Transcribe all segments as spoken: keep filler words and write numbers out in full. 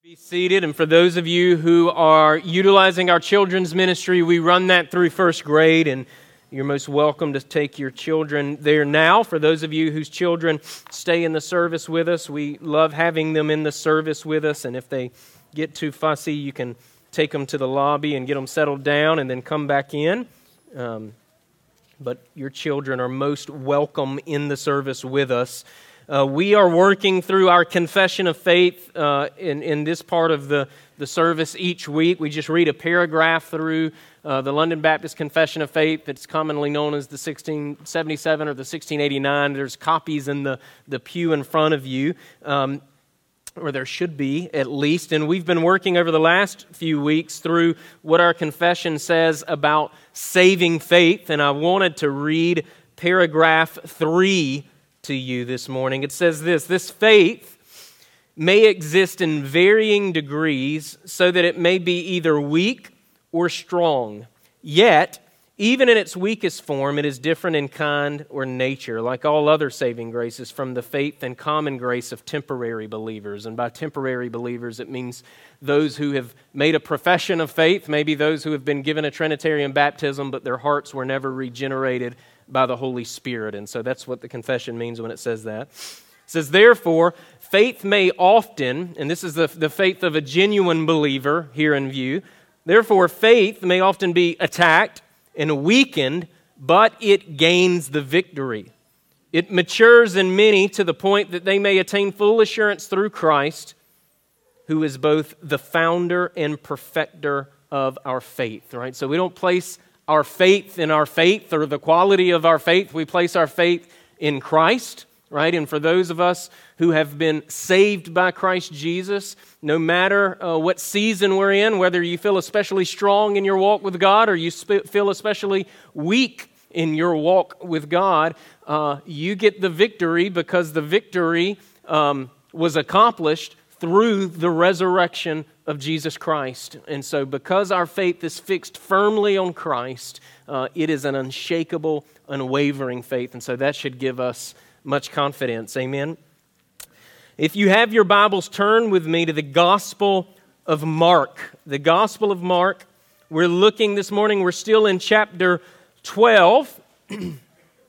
Be seated, and for those of you who are utilizing our children's ministry, we run that through first grade, and you're most welcome to take your children there now. For those of you whose children stay in the service with us, we love having them in the service with us, and if they get too fussy, you can take them to the lobby and get them settled down and then come back in. Um, but your children are most welcome in the service with us. Uh, we are working through our confession of faith uh, in, in this part of the, the service each week. We just read a paragraph through uh, the London Baptist Confession of Faith that's commonly known as the sixteen seventy-seven or the sixteen eighty-nine. There's copies in the, the pew in front of you, um, or there should be at least. And we've been working over the last few weeks through what our confession says about saving faith. And I wanted to read paragraph three to you this morning. It says this: this faith may exist in varying degrees so that it may be either weak or strong. Yet, even in its weakest form, it is different in kind or nature, like all other saving graces, from the faith and common grace of temporary believers. And by temporary believers, it means those who have made a profession of faith, maybe those who have been given a Trinitarian baptism, but their hearts were never regenerated by the Holy Spirit. And so that's what the confession means when it says that. It says, therefore, faith may often, and this is the, the faith of a genuine believer here in view, therefore faith may often be attacked and weakened, but it gains the victory. It matures in many to the point that they may attain full assurance through Christ, who is both the founder and perfecter of our faith. Right? So we don't place our faith in our faith or the quality of our faith. We place our faith in Christ, right? And for those of us who have been saved by Christ Jesus, no matter uh, what season we're in, whether you feel especially strong in your walk with God or you sp- feel especially weak in your walk with God, uh, you get the victory because the victory um, was accomplished through the resurrection of Jesus Christ. And so because our faith is fixed firmly on Christ, uh, it is an unshakable, unwavering faith. And so that should give us much confidence. Amen. If you have your Bibles, turn with me to the Gospel of Mark. The Gospel of Mark. We're looking this morning, we're still in chapter twelve. And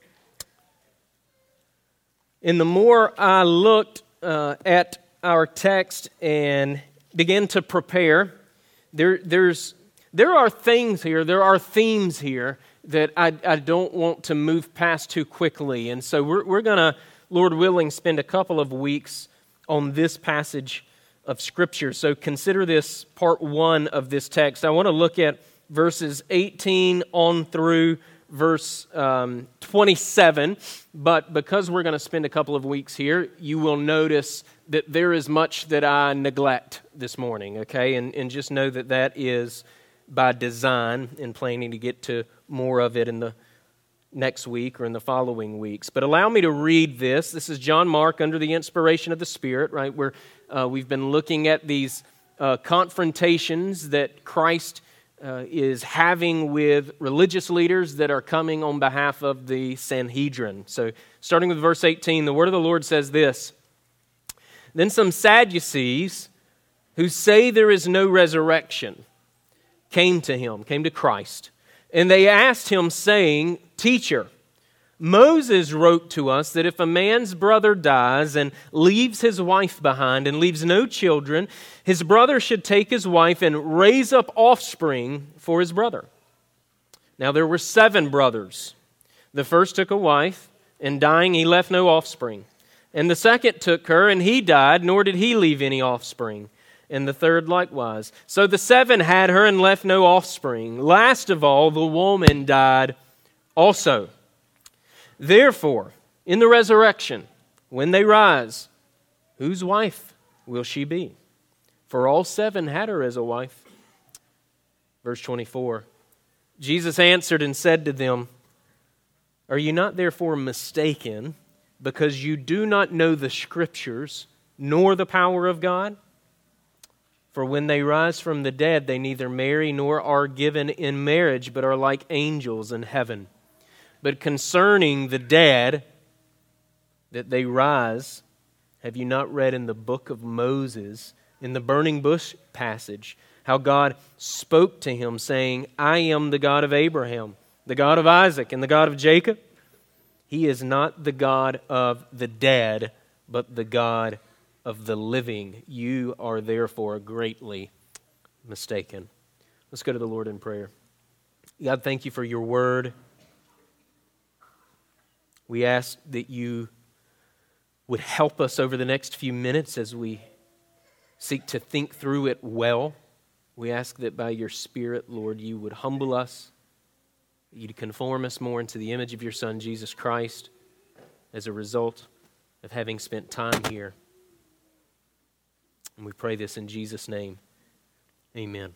the more I looked uh, at our text and begin to prepare, there, there's, there are things here, there are themes here that I, I don't want to move past too quickly. And so we're, we're going to, Lord willing, spend a couple of weeks on this passage of Scripture. So consider this part one of this text. I want to look at verses eighteen on through verse um, twenty-seven, but because we're going to spend a couple of weeks here, you will notice that there is much that I neglect this morning, okay? And, and just know that that is by design and planning to get to more of it in the next week or in the following weeks. But allow me to read this. This is John Mark under the inspiration of the Spirit, right? Where uh, we've been looking at these uh, confrontations that Christ Uh, is having with religious leaders that are coming on behalf of the Sanhedrin. So starting with verse eighteen, the word of the Lord says this: Then some Sadducees who say there is no resurrection came to him, came to Christ, and they asked him, saying, Teacher, Moses wrote to us that if a man's brother dies and leaves his wife behind and leaves no children, his brother should take his wife and raise up offspring for his brother. Now there were seven brothers. The first took a wife, and dying he left no offspring. And the second took her, and he died, nor did he leave any offspring. And the third likewise. So the seven had her and left no offspring. Last of all, the woman died also. Therefore, in the resurrection, when they rise, whose wife will she be? For all seven had her as a wife. Verse twenty-four, Jesus answered and said to them, Are you not therefore mistaken, because you do not know the Scriptures, nor the power of God? For when they rise from the dead, they neither marry nor are given in marriage, but are like angels in heaven. But concerning the dead, that they rise, have you not read in the book of Moses in the burning bush passage, how God spoke to him saying, I am the God of Abraham, the God of Isaac, and the God of Jacob. He is not the God of the dead, but the God of the living. You are therefore greatly mistaken. Let's go to the Lord in prayer. God, thank you for your word. We ask that you would help us over the next few minutes as we seek to think through it well. We ask that by your Spirit, Lord, you would humble us, you'd conform us more into the image of your Son, Jesus Christ, as a result of having spent time here. And we pray this in Jesus' name. Amen.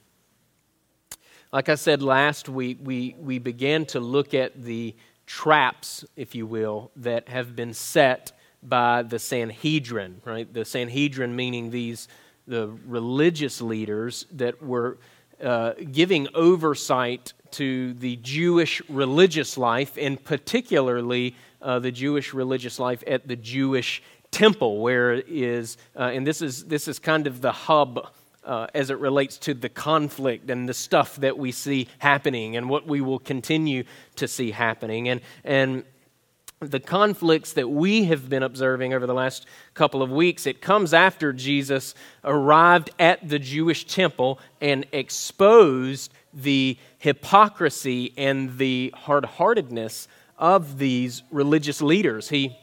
Like I said last week, we, we began to look at the traps, if you will, that have been set by the Sanhedrin, right? The Sanhedrin meaning these, the religious leaders that were uh, giving oversight to the Jewish religious life, and particularly uh, the Jewish religious life at the Jewish temple, where it is, uh, and this is this is kind of the hub uh, as it relates to the conflict and the stuff that we see happening and what we will continue to see happening. And and the conflicts that we have been observing over the last couple of weeks, it comes after Jesus arrived at the Jewish temple and exposed the hypocrisy and the hard-heartedness of these religious leaders. He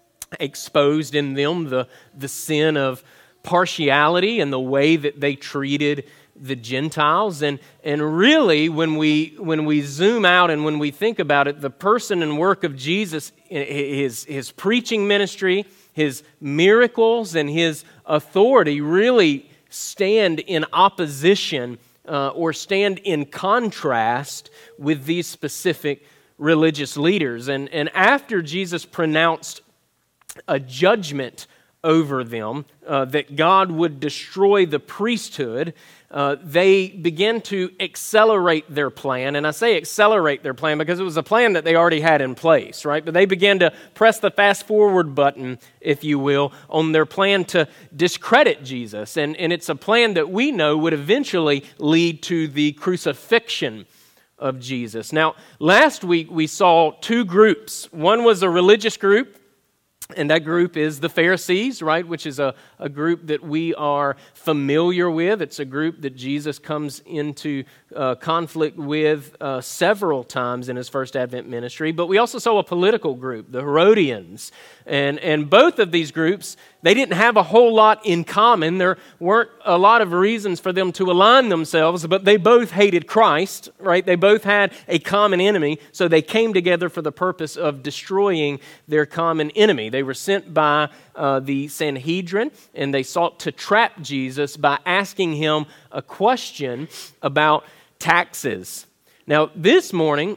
exposed in them the, the sin of partiality and the way that they treated the Gentiles. And and really, when we when we zoom out and when we think about it, the person and work of Jesus, his, his preaching ministry, his miracles, and his authority really stand in opposition uh, or stand in contrast with these specific religious leaders. And, and after Jesus pronounced a judgment over them, uh, that God would destroy the priesthood, uh, they began to accelerate their plan. And I say accelerate their plan because it was a plan that they already had in place, right? But they began to press the fast forward button, if you will, on their plan to discredit Jesus. And, and it's a plan that we know would eventually lead to the crucifixion of Jesus. Now, last week we saw two groups. One was a religious group, and that group is the Pharisees, right, which is a, a group that we are familiar with. It's a group that Jesus comes into uh, conflict with uh, several times in his first Advent ministry. But we also saw a political group, the Herodians. And, and both of these groups, they didn't have a whole lot in common. There weren't a lot of reasons for them to align themselves, but they both hated Christ, right? They both had a common enemy, so they came together for the purpose of destroying their common enemy. They were sent by uh, the Sanhedrin, and they sought to trap Jesus by asking him a question about taxes. Now, this morning,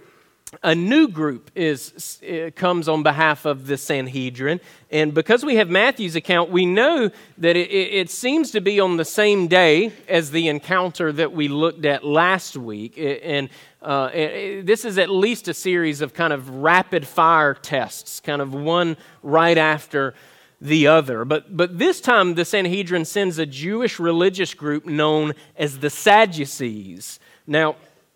a new group is uh, comes on behalf of the Sanhedrin, and because we have Matthew's account, we know that it, it seems to be on the same day as the encounter that we looked at last week, and uh, this is at least a series of kind of rapid-fire tests, kind of one right after the other. But but this time, the Sanhedrin sends a Jewish religious group known as the Sadducees. Now,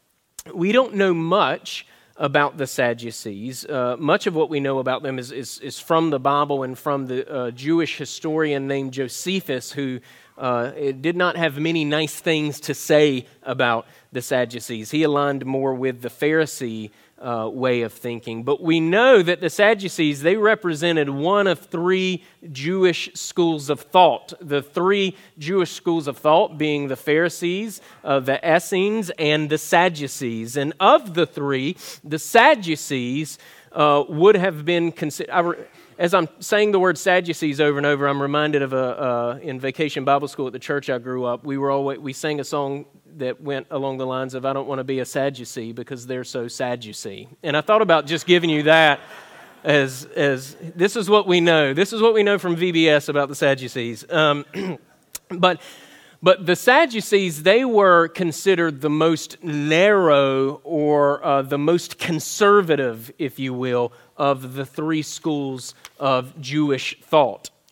we don't know much about the Sadducees. Uh, much of what we know about them is, is, is from the Bible and from the uh, Jewish historian named Josephus, who uh, did not have many nice things to say about the Sadducees. He aligned more with the Pharisee uh, way of thinking. But we know that the Sadducees, they represented one of three Jewish schools of thought. The three Jewish schools of thought being the Pharisees, uh, the Essenes, and the Sadducees. And of the three, the Sadducees uh, would have been considered... As I'm saying the word Sadducees over and over, I'm reminded of a uh, in Vacation Bible School at the church I grew up. We were always we sang a song that went along the lines of "I don't want to be a Sadducee because they're so sad you see." And I thought about just giving you that as as this is what we know. This is what we know from V B S about the Sadducees. Um, but. But the Sadducees, they were considered the most narrow or uh, the most conservative, if you will, of the three schools of Jewish thought.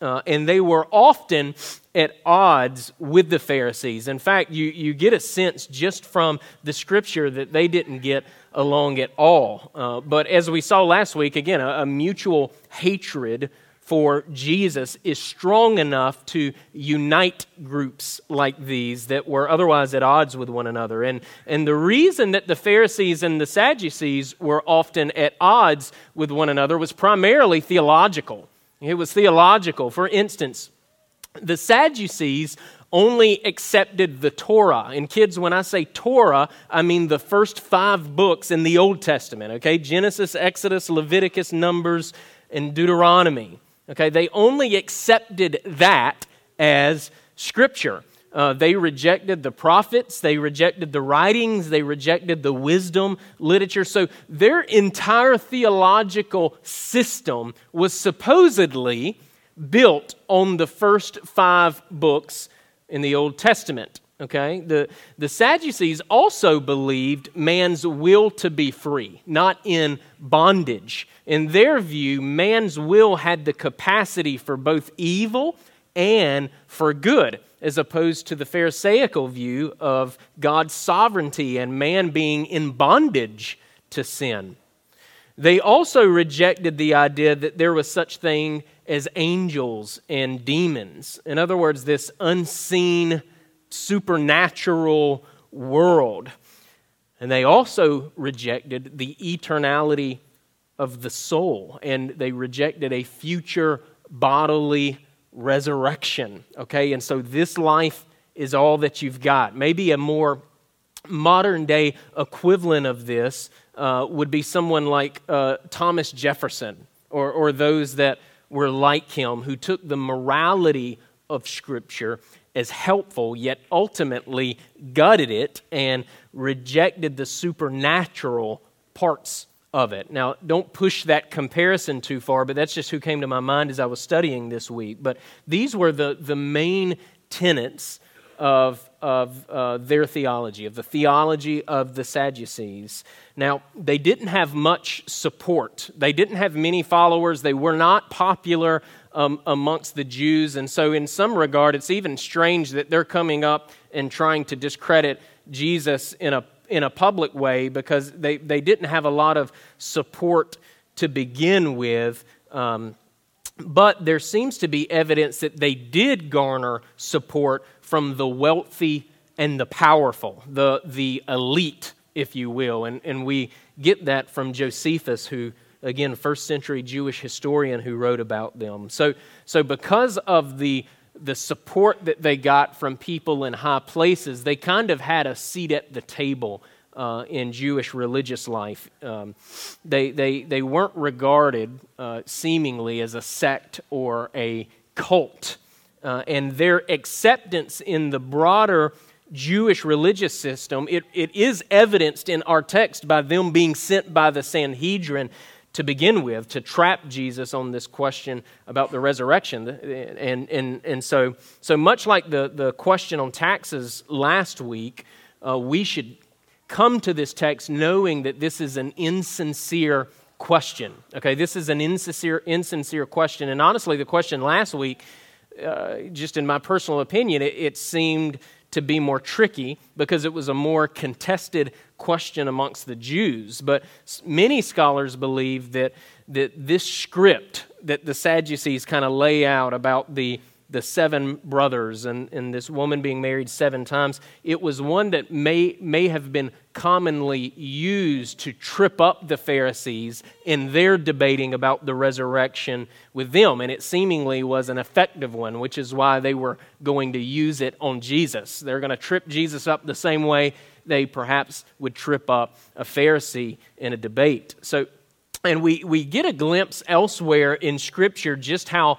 uh, and they were often at odds with the Pharisees. In fact, you, you get a sense just from the Scripture that they didn't get along at all. Uh, but as we saw last week, again, a, a mutual hatred for Jesus is strong enough to unite groups like these that were otherwise at odds with one another. And, and the reason that the Pharisees and the Sadducees were often at odds with one another was primarily theological. It was theological. For instance, the Sadducees only accepted the Torah. And kids, when I say Torah, I mean the first five books in the Old Testament, okay? Genesis, Exodus, Leviticus, Numbers, and Deuteronomy. Okay, they only accepted that as Scripture. Uh, they rejected the prophets, they rejected the writings, they rejected the wisdom literature. So their entire theological system was supposedly built on the first five books in the Old Testament. Okay, the, the Sadducees also believed man's will to be free, not in bondage. In their view, man's will had the capacity for both evil and for good, as opposed to the Pharisaical view of God's sovereignty and man being in bondage to sin. They also rejected the idea that there was such thing as angels and demons. In other words, this unseen supernatural world. And they also rejected the eternality of the soul, and they rejected a future bodily resurrection. Okay, and so this life is all that you've got. Maybe a more modern day equivalent of this uh, would be someone like uh, Thomas Jefferson, or, or those that were like him, who took the morality of Scripture as helpful, yet ultimately gutted it and rejected the supernatural parts of it. Now, don't push that comparison too far, but that's just who came to my mind as I was studying this week. But these were the, the main tenets of, of uh, their theology, of the theology of the Sadducees. Now, they didn't have much support. They didn't have many followers. They were not popular Um, amongst the Jews, and so in some regard it's even strange that they're coming up and trying to discredit Jesus in a in a public way, because they, they didn't have a lot of support to begin with, um, but there seems to be evidence that they did garner support from the wealthy and the powerful, the the elite, if you will, and, and we get that from Josephus, who again, first century Jewish historian who wrote about them. So, so because of the, the support that they got from people in high places, they kind of had a seat at the table uh, in Jewish religious life. Um, they, they, they weren't regarded uh, seemingly as a sect or a cult. Uh, and their acceptance in the broader Jewish religious system, it, it is evidenced in our text by them being sent by the Sanhedrin to begin with, to trap Jesus on this question about the resurrection. And and and so so much like the, the question on taxes last week, uh, we should come to this text knowing that this is an insincere question. Okay, this is an insincere, insincere question. And honestly, the question last week, uh, just in my personal opinion, it, it seemed to be more tricky because it was a more contested question amongst the Jews. But many scholars believe that, that this script that the Sadducees kind of lay out about the, the seven brothers and, and this woman being married seven times, it was one that may, may have been commonly used to trip up the Pharisees in their debating about the resurrection with them. And it seemingly was an effective one, which is why they were going to use it on Jesus. They're going to trip Jesus up the same way they perhaps would trip up a Pharisee in a debate. So, and we, we get a glimpse elsewhere in Scripture just how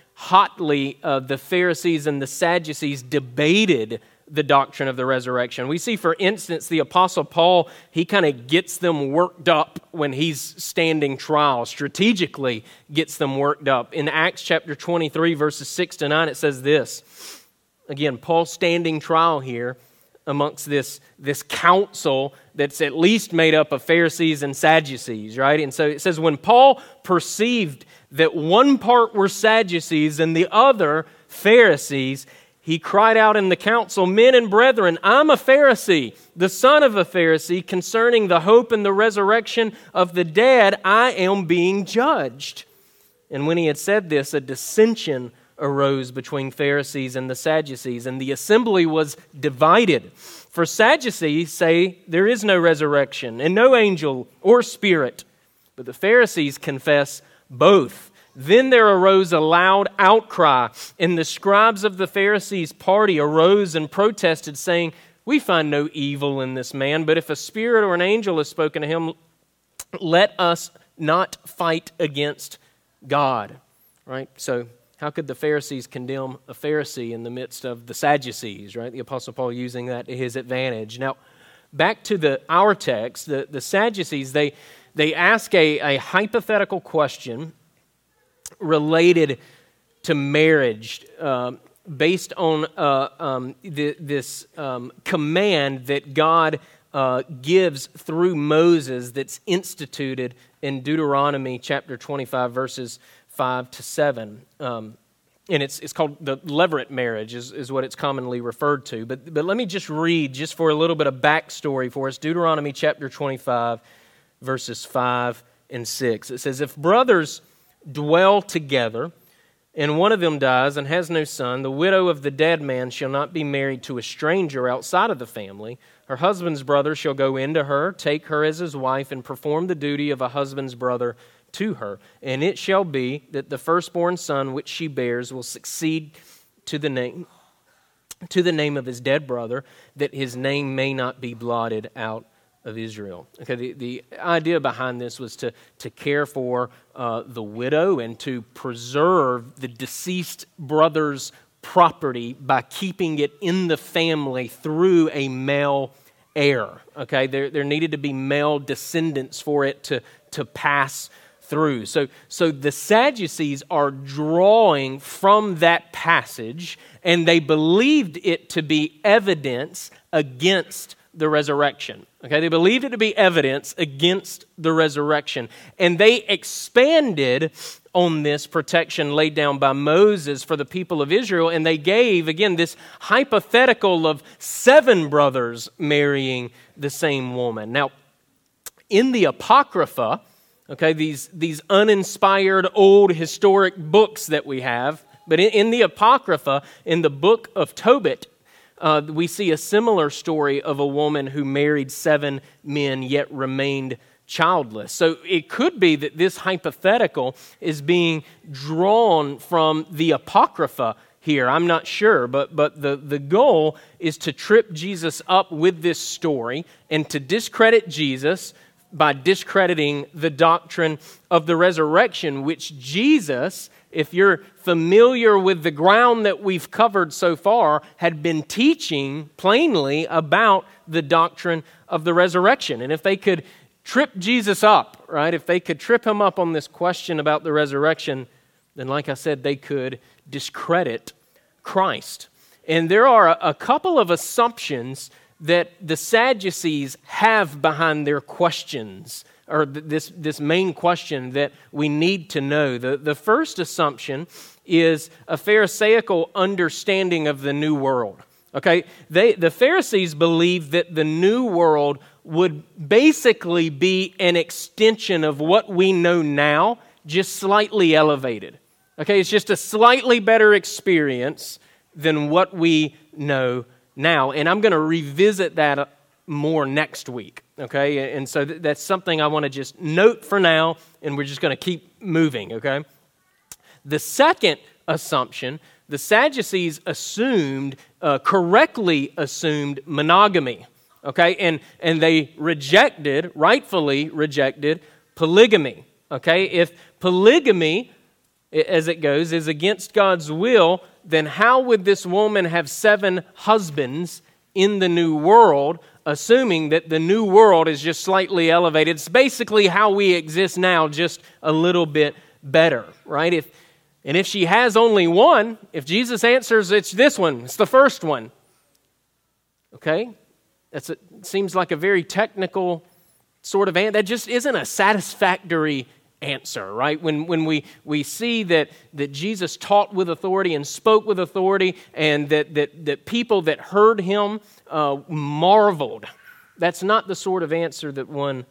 hotly uh, the Pharisees and the Sadducees debated the doctrine of the resurrection. We see, for instance, the Apostle Paul, he kind of gets them worked up when he's standing trial, strategically gets them worked up. In Acts chapter twenty-three, verses six to nine, it says this. Again, Paul standing trial here. amongst this, this council that's at least made up of Pharisees and Sadducees, right? And so it says, when Paul perceived that one part were Sadducees and the other Pharisees, he cried out in the council, "Men and brethren, I'm a Pharisee, the son of a Pharisee. Concerning the hope and the resurrection of the dead, I am being judged." And when he had said this, a dissension arose between Pharisees and the Sadducees, and the assembly was divided. For Sadducees say there is no resurrection, and no angel or spirit, but the Pharisees confess both. Then there arose a loud outcry, and the scribes of the Pharisees' party arose and protested, saying, "We find no evil in this man, but if a spirit or an angel has spoken to him, let us not fight against God." Right? So how could the Pharisees condemn a Pharisee in the midst of the Sadducees, right? The Apostle Paul using that to his advantage. Now, back to the our text, the, the Sadducees, they, they ask a, a hypothetical question related to marriage uh, based on uh, um, the, this um, command that God uh, gives through Moses that's instituted in Deuteronomy chapter twenty-five, verses five to seven. Um, and it's it's called the levirate marriage is, is what it's commonly referred to. But, but let me just read, just for a little bit of backstory for us, Deuteronomy chapter twenty-five, verses five and six. It says, "If brothers dwell together, and one of them dies and has no son, the widow of the dead man shall not be married to a stranger outside of the family. Her husband's brother shall go into her, take her as his wife, and perform the duty of a husband's brother to her. And it shall be that the firstborn son which she bears will succeed to the name to the name of his dead brother, that his name may not be blotted out of Israel." Okay, the, the idea behind this was to, to care for uh, the widow and to preserve the deceased brother's property by keeping it in the family through a male heir. Okay, there, there needed to be male descendants for it to, to pass through. So, so the Sadducees are drawing from that passage, and they believed it to be evidence against the resurrection. Okay, they believed it to be evidence against the resurrection. And they expanded on this protection laid down by Moses for the people of Israel, and they gave, again, this hypothetical of seven brothers marrying the same woman. Now, in the Apocrypha, okay, these, these uninspired old historic books that we have, but in, in the Apocrypha, in the book of Tobit, Uh, we see a similar story of a woman who married seven men yet remained childless. So it could be that this hypothetical is being drawn from the Apocrypha here. I'm not sure, but, but the, the goal is to trip Jesus up with this story and to discredit Jesus by discrediting the doctrine of the resurrection, which Jesus, if you're familiar with the ground that we've covered so far, had been teaching plainly about the doctrine of the resurrection. And if they could trip Jesus up, right, if they could trip him up on this question about the resurrection, then like I said, they could discredit Christ. And there are a, a couple of assumptions that the Sadducees have behind their questions, or this, this main question that we need to know. The, the first assumption is a Pharisaical understanding of the new world. Okay, they, the Pharisees believed that the new world would basically be an extension of what we know now, just slightly elevated. Okay, it's just a slightly better experience than what we know now. And I'm going to revisit that more next week. Okay, and so th- that's something I want to just note for now, and we're just going to keep moving, okay? The second assumption, the Sadducees assumed, uh, correctly assumed monogamy, okay? And, and they rejected, rightfully rejected, polygamy, okay? If polygamy, as it goes, is against God's will, then how would this woman have seven husbands in the new world, assuming that the new world is just slightly elevated? It's basically how we exist now, just a little bit better, right? If and if she has only one, if Jesus answers it's this one, it's the first one, Okay? That's a, seems like a very technical sort of answer. That just isn't a satisfactory answer, right? When when we, we see that, that Jesus taught with authority and spoke with authority, and that, that, that people that heard him uh, marveled. That's not the sort of answer that one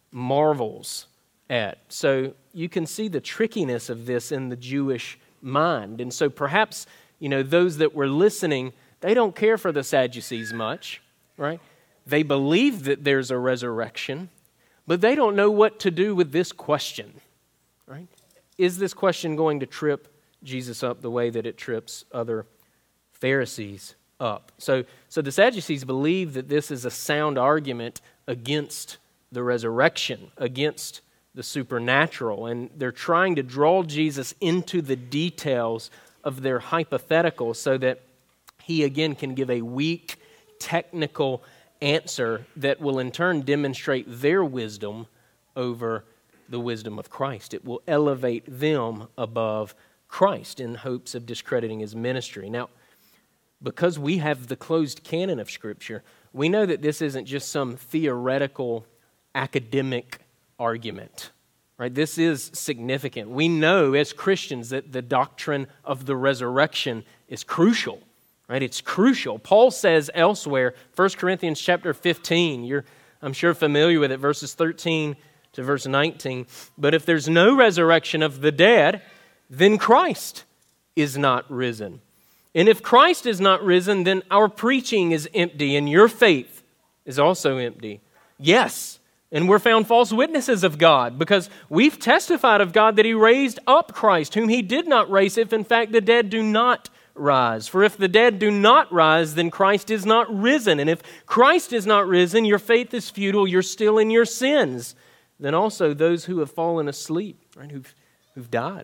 marvels at. So you can see the trickiness of this in the Jewish mind. And so perhaps, you know, those that were listening, they don't care for the Sadducees much, right? They believe that there's a resurrection, but they don't know what to do with this question, right? Is this question going to trip Jesus up the way that it trips other Pharisees up? So, so the Sadducees believe that this is a sound argument against the resurrection, against the supernatural, and they're trying to draw Jesus into the details of their hypothetical so that he again can give a weak, technical answer that will in turn demonstrate their wisdom over the wisdom of Christ. It will elevate them above Christ in hopes of discrediting his ministry. Now, because we have the closed canon of Scripture, we know that this isn't just some theoretical academic argument, right? This is significant. We know as Christians that the doctrine of the resurrection is crucial, right? It's crucial. Paul says elsewhere, First Corinthians chapter fifteen, you're, I'm sure, familiar with it, verses thirteen to verse nineteen. But if there's no resurrection of the dead, then Christ is not risen. And if Christ is not risen, then our preaching is empty and your faith is also empty. Yes, and we're found false witnesses of God because we've testified of God that he raised up Christ, whom he did not raise, if in fact the dead do not rise. For if the dead do not rise, then Christ is not risen. And if Christ is not risen, your faith is futile, you're still in your sins. Then also those who have fallen asleep, right, who've, who've died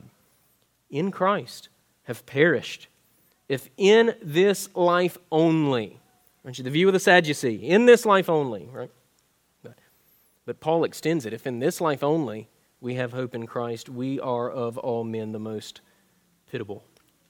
in Christ, have perished. If in this life only, right, the view of the Sadducee, in this life only, right? But, but Paul extends it. If in this life only we have hope in Christ, we are of all men the most pitiable.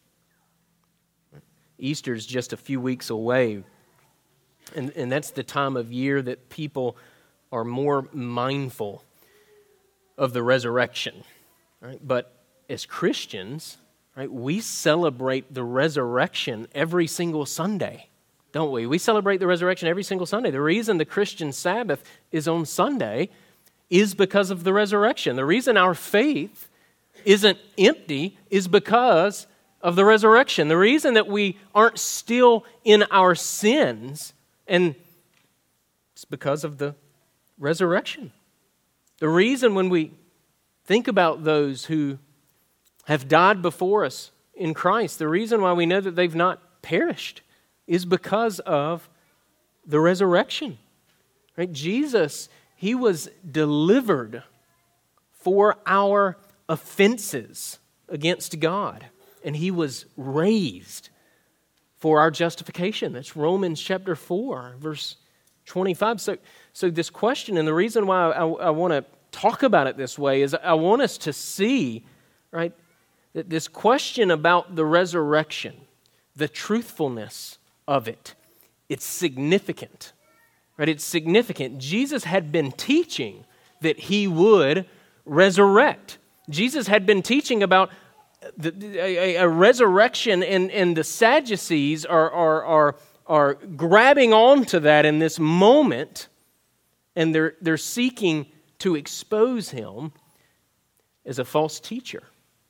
Easter's just a few weeks away, and, and that's the time of year that people are more mindful of the resurrection, right? But as Christians, right, we celebrate the resurrection every single Sunday, don't we? We celebrate the resurrection every single Sunday. The reason the Christian Sabbath is on Sunday is because of the resurrection. The reason our faith isn't empty is because of the resurrection. The reason that we aren't still in our sins, and it's because of the resurrection. The reason when we think about those who have died before us in Christ, the reason why we know that they've not perished is because of the resurrection. Right? Jesus, he was delivered for our offenses against God, and he was raised for our justification. That's Romans chapter four, verse twenty-five. So, so this question, and the reason why I, I want to talk about it this way is I want us to see, right, that this question about the resurrection, the truthfulness of it, it's significant, right? It's significant. Jesus had been teaching that he would resurrect. Jesus had been teaching about the, a, a resurrection, and, and the Sadducees are, are, are, are grabbing onto that in this moment, and they're, they're seeking to expose him as a false teacher.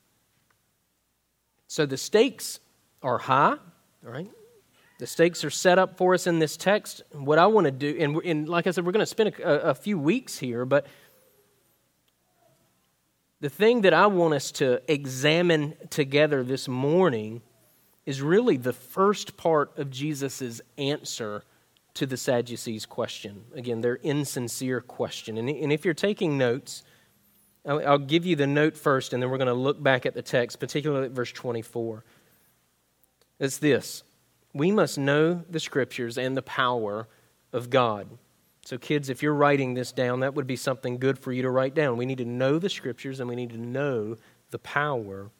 So the stakes are high, all right? The stakes are set up for us in this text. What I want to do, and, and like I said, we're going to spend a, a few weeks here, but the thing that I want us to examine together this morning is really the first part of Jesus' answer to the Sadducees' question. Again, their insincere question. And, and if you're taking notes, I'll, I'll give you the note first, and then we're going to look back at the text, particularly at verse twenty-four. It's this: we must know the Scriptures and the power of God. So kids, if you're writing this down, that would be something good for you to write down. We need to know the Scriptures, and we need to know the power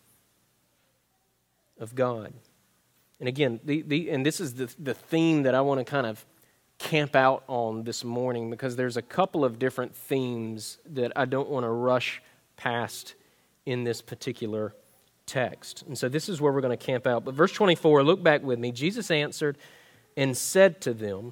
of God. And again, the, the and this is the, the theme that I want to kind of camp out on this morning because there's a couple of different themes that I don't want to rush past in this particular text. And so this is where we're going to camp out. But verse twenty-four, look back with me. Jesus answered and said to them,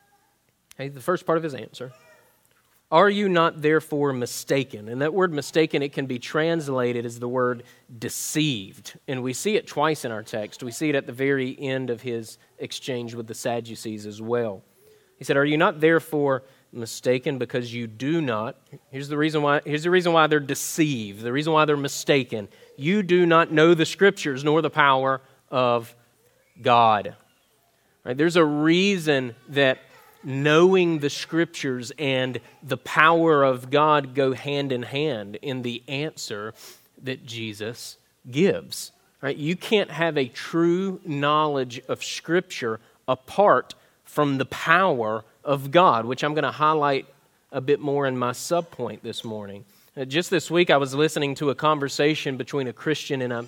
okay, the first part of his answer, "Are you not therefore mistaken?" And that word mistaken, it can be translated as the word deceived. And we see it twice in our text. We see it at the very end of his exchange with the Sadducees as well. He said, "Are you not therefore mistaken because you do not," here's the reason why, here's the reason why they're deceived, the reason why they're mistaken. "You do not know the Scriptures nor the power of God." Right? There's a reason that knowing the Scriptures and the power of God go hand in hand in the answer that Jesus gives. Right? You can't have a true knowledge of Scripture apart from the power of God, which I'm going to highlight a bit more in my subpoint this morning. Uh, just this week, I was listening to a conversation between a Christian and a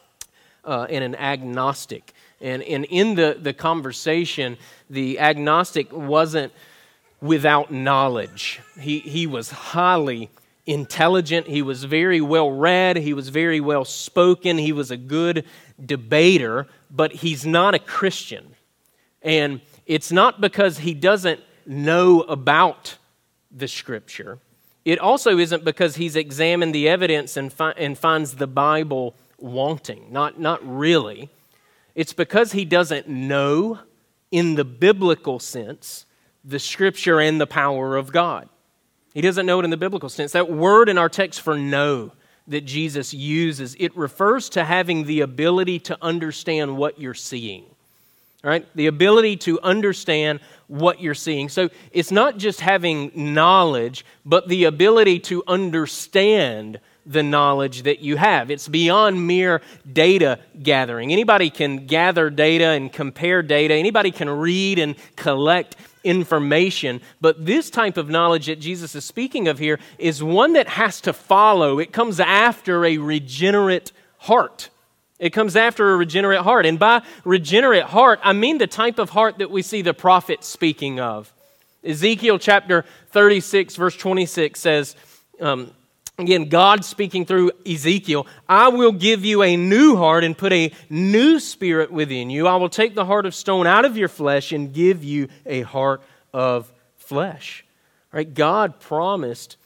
uh, and an agnostic. And, and in the, the conversation, the agnostic wasn't without knowledge. He, he was highly intelligent. He was very well read. He was very well spoken. He was a good debater, but he's not a Christian. And it's not because he doesn't know about the Scripture. It also isn't because he's examined the evidence and, fi- and finds the Bible wanting. Not, not really. It's because he doesn't know, in the biblical sense, the Scripture and the power of God. He doesn't know it in the biblical sense. That word in our text for know that Jesus uses, it refers to having the ability to understand what you're seeing. All right? The ability to understand what you're seeing. So it's not just having knowledge, but the ability to understand the knowledge that you have. It's beyond mere data gathering. Anybody can gather data and compare data. Anybody can read and collect information. But this type of knowledge that Jesus is speaking of here is one that has to follow. It comes after a regenerate heart. It comes after a regenerate heart. And by regenerate heart, I mean the type of heart that we see the prophet speaking of. Ezekiel chapter thirty-six, verse twenty-six says, um, again, God speaking through Ezekiel, "I will give you a new heart and put a new spirit within you. I will take the heart of stone out of your flesh and give you a heart of flesh." Right? God promised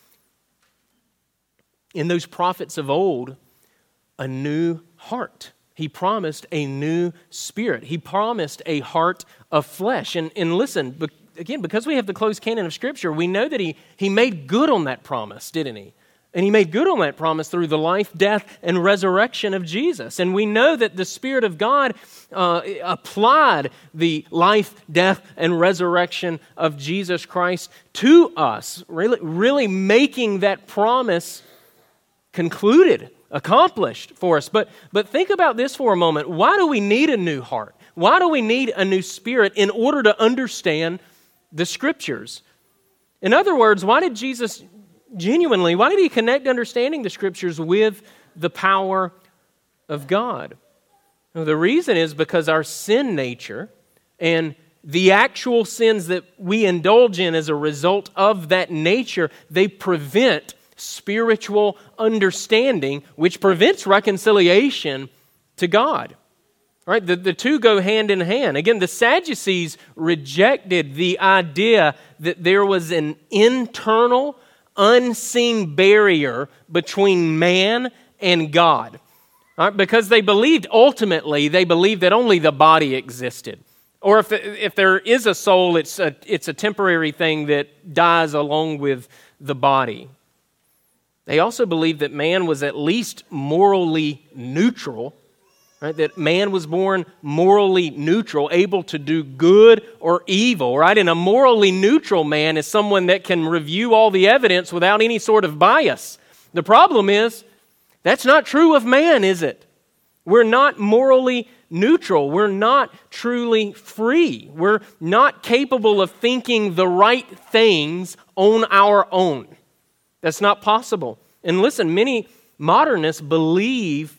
in those prophets of old a new heart. He promised a new spirit. He promised a heart of flesh. And, and listen, again, because we have the closed canon of Scripture, we know that he, he made good on that promise, didn't he? And he made good on that promise through the life, death, and resurrection of Jesus. And we know that the Spirit of God uh, applied the life, death, and resurrection of Jesus Christ to us, really, really making that promise concluded, accomplished for us. But, but think about this for a moment. Why do we need a new heart? Why do we need a new spirit in order to understand the Scriptures? In other words, why did Jesus genuinely, why did he connect understanding the Scriptures with the power of God? Well, the reason is because our sin nature and the actual sins that we indulge in as a result of that nature, they prevent spiritual understanding, which prevents reconciliation to God. All right, the, the two go hand in hand. Again, the Sadducees rejected the idea that there was an internal, unseen barrier between man and God. All right, because they believed, ultimately, they believed that only the body existed. Or if, if there is a soul, it's a, it's a temporary thing that dies along with the body. They also believed that man was at least morally neutral, right? That man was born morally neutral, able to do good or evil, right? And a morally neutral man is someone that can review all the evidence without any sort of bias. The problem is, that's not true of man, is it? We're not morally neutral. We're not truly free. We're not capable of thinking the right things on our own. That's not possible. And listen, many modernists believe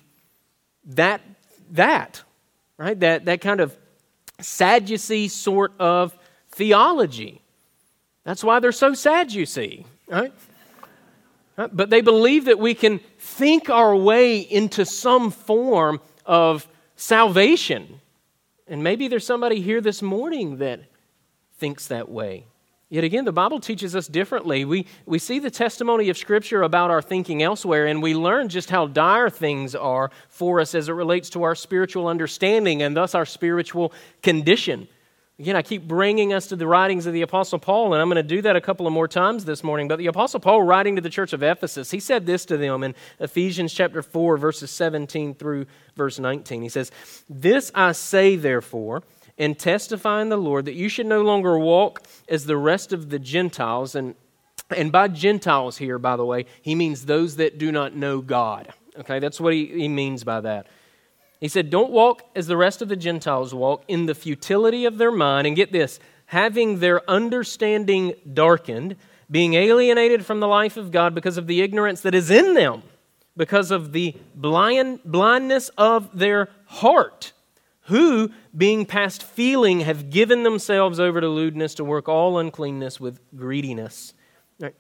that, that, right? That, that kind of Sadducee sort of theology. That's why they're so sad, you see, right? But they believe that we can think our way into some form of salvation. And maybe there's somebody here this morning that thinks that way. Yet again, the Bible teaches us differently. We, we see the testimony of Scripture about our thinking elsewhere, and we learn just how dire things are for us as it relates to our spiritual understanding and thus our spiritual condition. Again, I keep bringing us to the writings of the Apostle Paul, and I'm going to do that a couple of more times this morning. But the Apostle Paul, writing to the church of Ephesus, he said this to them in Ephesians chapter four, verses seventeen through verse nineteen. He says, "This I say, therefore, and testify in the Lord, that you should no longer walk as the rest of the Gentiles." And, and by Gentiles here, by the way, he means those that do not know God. Okay, that's what he, he means by that. He said, "Don't walk as the rest of the Gentiles walk, in the futility of their mind," and get this, "having their understanding darkened, being alienated from the life of God because of the ignorance that is in them, because of the blind, blindness of their heart, who, being past feeling, have given themselves over to lewdness, to work all uncleanness with greediness." Right.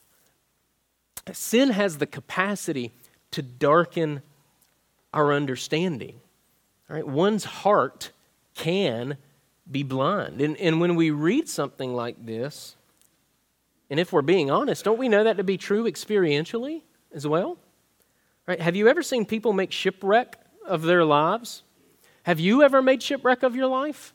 Sin has the capacity to darken our understanding. All right? One's heart can be blind. And, and when we read something like this, and if we're being honest, don't we know that to be true experientially as well? Right? Have you ever seen people make shipwreck of their lives? Have you ever made shipwreck of your life?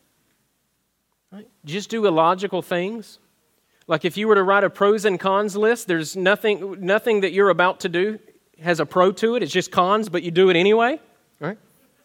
Right? Just do illogical things. Like if you were to write a pros and cons list, there's nothing, nothing that you're about to do has a pro to it. It's just cons, but you do it anyway. Right?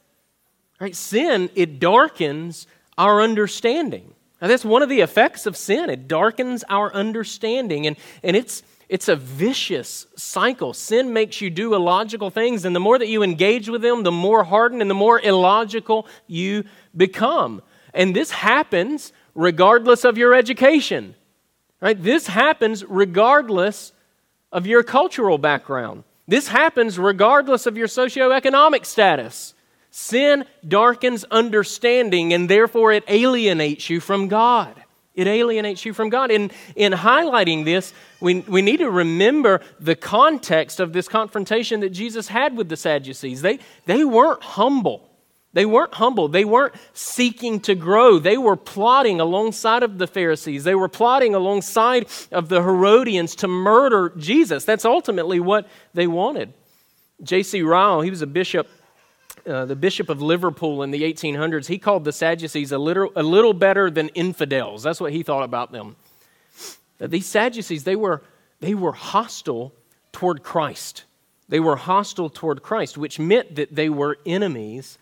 Right? Sin, it darkens our understanding. Now that's one of the effects of sin. It darkens our understanding, and, and it's It's a vicious cycle. Sin makes you do illogical things, and the more that you engage with them, the more hardened and the more illogical you become. And this happens regardless of your education. Right? This happens regardless of your cultural background. This happens regardless of your socioeconomic status. Sin darkens understanding, and therefore it alienates you from God. It alienates you from God. In, in highlighting this, we, we need to remember the context of this confrontation that Jesus had with the Sadducees. They, they weren't humble. They weren't humble. They weren't seeking to grow. They were plotting alongside of the Pharisees. They were plotting alongside of the Herodians to murder Jesus. That's ultimately what they wanted. J C Ryle, he was a bishop, Uh, the Bishop of Liverpool in the eighteen hundreds, he called the Sadducees a little, a little better than infidels. That's what he thought about them. That these Sadducees, they were, they were hostile toward Christ. They were hostile toward Christ, which meant that they were enemies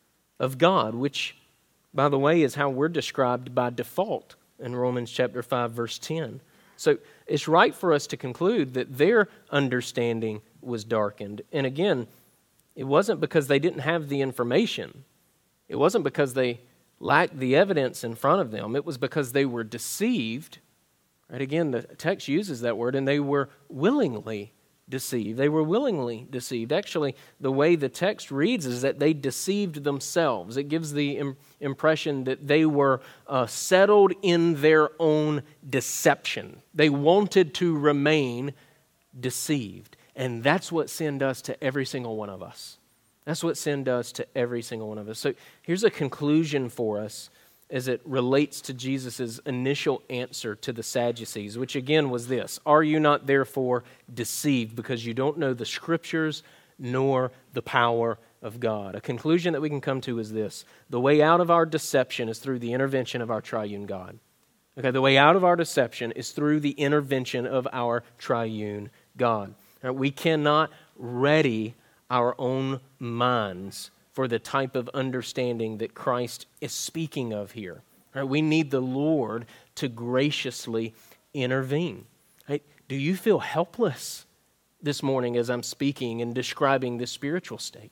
of God, which, by the way, is how we're described by default in Romans chapter five, verse ten. So it's right for us to conclude that their understanding was darkened. And again, it wasn't because they didn't have the information. It wasn't because they lacked the evidence in front of them. It was because they were deceived. Right? Again, the text uses that word, and they were willingly deceived. They were willingly deceived. Actually, the way the text reads is that they deceived themselves. It gives the im- impression that they were uh, settled in their own deception. They wanted to remain deceived. And that's what sin does to every single one of us. That's what sin does to every single one of us. So here's a conclusion for us as it relates to Jesus' initial answer to the Sadducees, which again was this: "Are you not therefore deceived, because you don't know the Scriptures nor the power of God?" A conclusion that we can come to is this: the way out of our deception is through the intervention of our triune God. Okay, the way out of our deception is through the intervention of our triune God. We cannot ready our own minds for the type of understanding that Christ is speaking of here. We need the Lord to graciously intervene. Do you feel helpless this morning as I'm speaking and describing this spiritual state?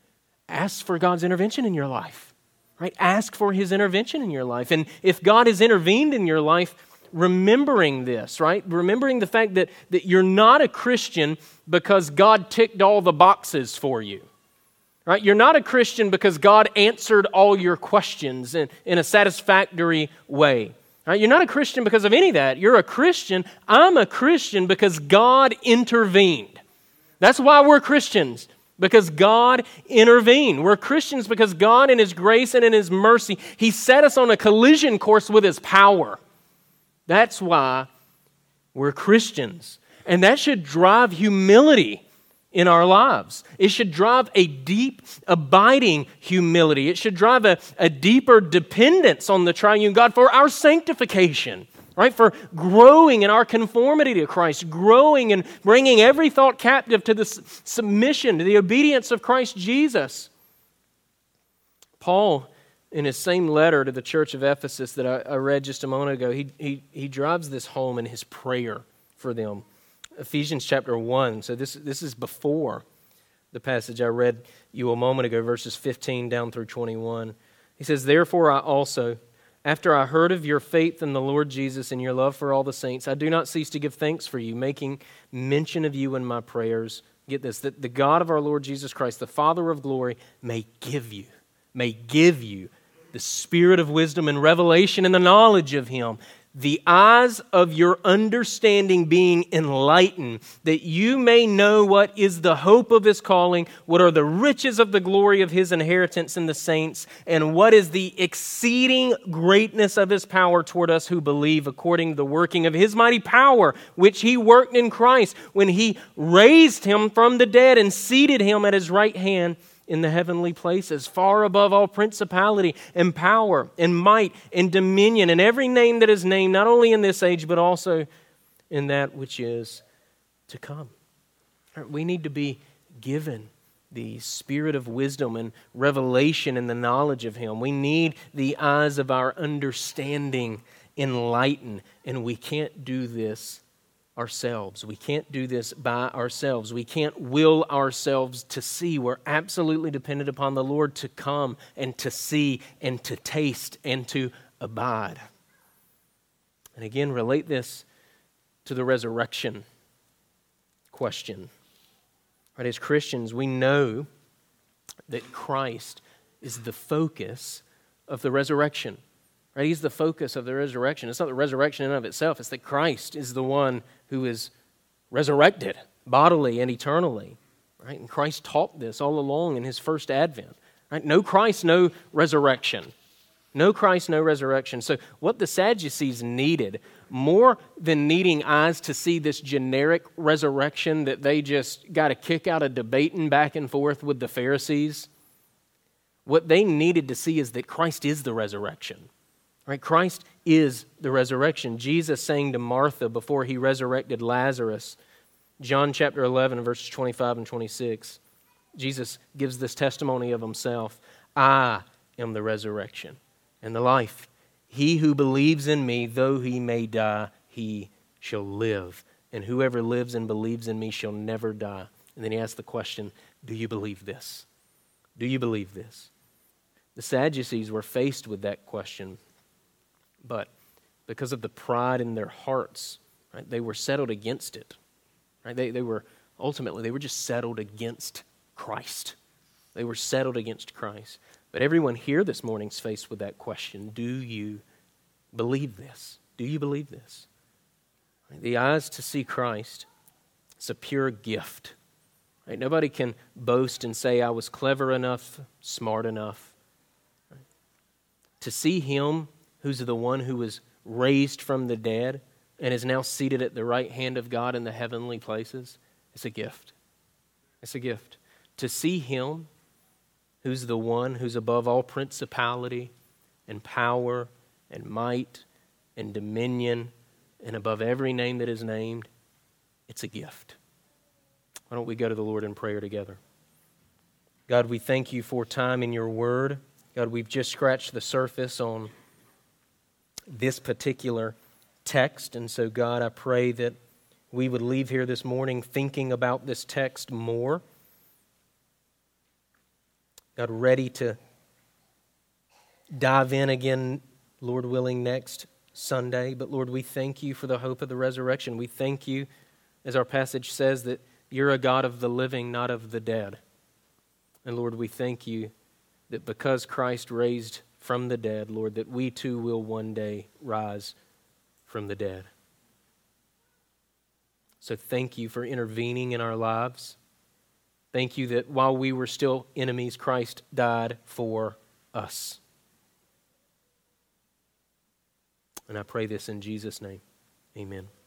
Ask for God's intervention in your life. Right? Ask for His intervention in your life. And if God has intervened in your life, remembering this, right? Remembering the fact that, that you're not a Christian because God ticked all the boxes for you, right? You're not a Christian because God answered all your questions in, in a satisfactory way. Right? You're not a Christian because of any of that. You're a Christian. I'm a Christian because God intervened. That's why we're Christians, because God intervened. We're Christians because God in His grace and in His mercy, He set us on a collision course with His power. That's why we're Christians. And that should drive humility in our lives. It should drive a deep, abiding humility. It should drive a, a deeper dependence on the triune God for our sanctification, right? For growing in our conformity to Christ, growing and bringing every thought captive to the submission, to the obedience of Christ Jesus. Paul, in his same letter to the church of Ephesus that I, I read just a moment ago, he, he, he drives this home in his prayer for them. Ephesians chapter one, so this, this is before the passage I read you a moment ago, verses fifteen down through twenty-one. He says, "Therefore I also, after I heard of your faith in the Lord Jesus and your love for all the saints, I do not cease to give thanks for you, making mention of you in my prayers." Get this, that the God of our Lord Jesus Christ, the Father of glory, may give you, may give you the spirit of wisdom and revelation and the knowledge of Him, the eyes of your understanding being enlightened, that you may know what is the hope of His calling, what are the riches of the glory of His inheritance in the saints, and what is the exceeding greatness of His power toward us who believe, according to the working of His mighty power, which He worked in Christ when He raised Him from the dead and seated Him at His right hand in the heavenly places, far above all principality and power and might and dominion and every name that is named, not only in this age, but also in that which is to come. We need to be given the spirit of wisdom and revelation and the knowledge of Him. We need the eyes of our understanding enlightened, and we can't do this ourselves. We can't do this by ourselves. We can't will ourselves to see. We're absolutely dependent upon the Lord to come and to see and to taste and to abide. And again, relate this to the resurrection question. Right, as Christians, we know that Christ is the focus of the resurrection. Right? He's the focus of the resurrection. It's not the resurrection in and of itself. It's that Christ is the one who is resurrected bodily and eternally. Right? And Christ taught this all along in His first advent. Right? No Christ, no resurrection. No Christ, no resurrection. So what the Sadducees needed, more than needing eyes to see this generic resurrection that they just got a kick out of debating back and forth with the Pharisees, what they needed to see is that Christ is the resurrection. Right? Christ is the resurrection. Jesus saying to Martha before He resurrected Lazarus, John chapter eleven, verses twenty-five and twenty-six, Jesus gives this testimony of Himself. "I am the resurrection and the life. He who believes in Me, though he may die, he shall live. And whoever lives and believes in Me shall never die." And then He asks the question, do you believe this? Do you believe this? The Sadducees were faced with that question. But because of the pride in their hearts, right, they were settled against it. Right? They, they were, ultimately, they were just settled against Christ. They were settled against Christ. But everyone here this morning is faced with that question. Do you believe this? Do you believe this? Right? The eyes to see Christ, it's a pure gift. Right? Nobody can boast and say, I was clever enough, smart enough. Right? To see Him, who's the one who was raised from the dead and is now seated at the right hand of God in the heavenly places, it's a gift. It's a gift. To see Him, who's the one who's above all principality and power and might and dominion and above every name that is named, it's a gift. Why don't we go to the Lord in prayer together? God, we thank You for time in Your Word. God, we've just scratched the surface on this particular text. And so, God, I pray that we would leave here this morning thinking about this text more. God, ready to dive in again, Lord willing, next Sunday. But Lord, we thank You for the hope of the resurrection. We thank You, as our passage says, that You're a God of the living, not of the dead. And Lord, we thank You that because Christ raised from the dead, Lord, that we too will one day rise from the dead. So thank you for intervening in our lives. Thank you that while we were still enemies, Christ died for us. And I pray this in Jesus' name. Amen.